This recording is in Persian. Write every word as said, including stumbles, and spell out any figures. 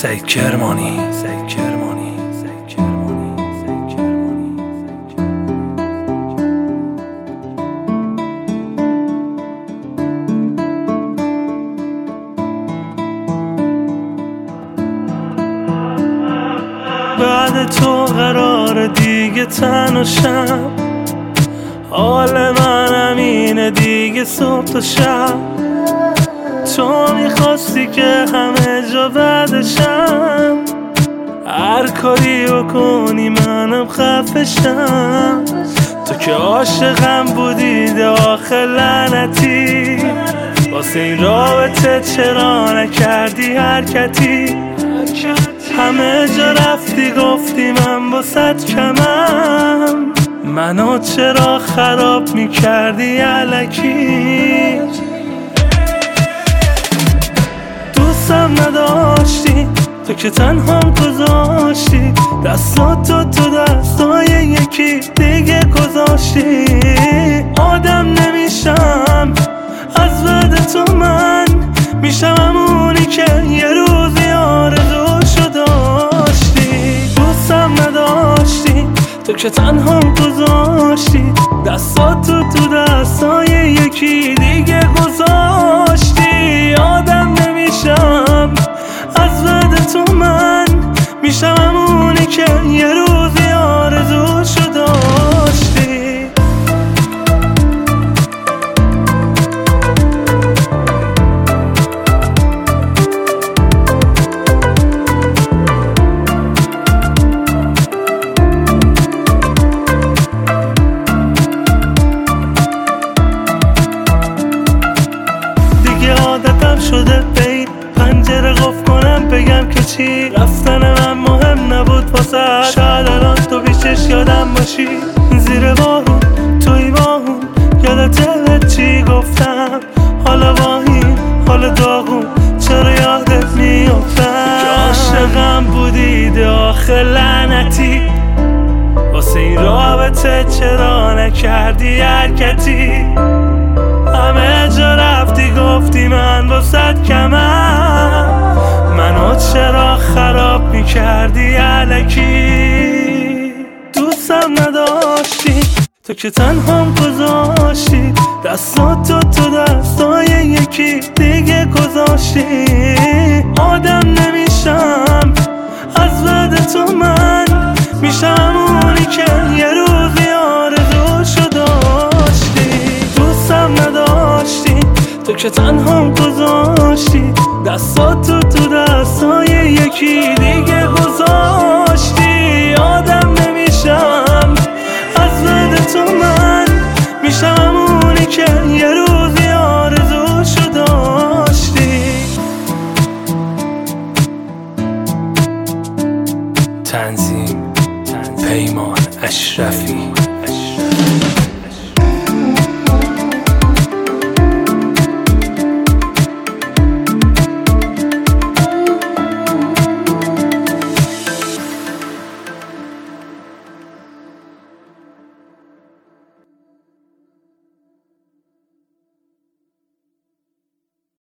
سعید کرمانی سعید کرمانی سعید کرمانی سعید کرمانی بعد تو قرار دیگه تنهاشم، حال من همینه دیگه صبح تا شب. تو میخواستی که همه جا بعدشم، هر کاری بکنی منم خفشم. تو که عاشقم بودی داخل لعنتی، واسه این رابطه چرا نکردی حرکتی؟ همه جا رفتی گفتی من باست کمم، منو چرا خراب میکردی الکی؟ دوستم نداشتی تو که تنهام گذاشتی، دستاتو تو دستای یکی دیگه گذاشتی. آدم نمیشم از بعد تو، من میشم همونی که یه روزی آرزوشو داشتی. دوستم نداشتی تو که تنهام گذاشتی، دستاتو تو دستای یکی دیگه گذاشتی. آدم نمیشم از بعد تو، من میشم همونی که یه روزی آرزوشو داشتی. عادتم شده بین پنجره قفل کنم بگم که چی، رفتن من مهم نبود واسه. شاید الان تو بیشش یادم باشی، زیر بارون توی باهون یادت چی گفتم. حالا واهیم حالا داغون چرا یادت میافتم که عاشقم بودی داخل لعنتی، واسه این رابطه چرا نکردی حرکتی؟ همه جا رفتی گفتی من باست کمم، منو چرا خراب میکردی الکی؟ دوستم نداشتی تو که تنهام گذاشتی، دستاتو تو دستای یکی دیگه گذاشتی. آدم نمیشم از بعد تو، من میشم همونی که یه روزی آرزوشو داشتی. دوستم نداشتی تو که تنهام گذاشتی، دستاتو تو دستای یکی دیگه گذاشتی. آدم نمیشم از بعد تو، من میشم همونی که یه روزی آرزوشو داشتی. تنظیم پیمان اشرفی.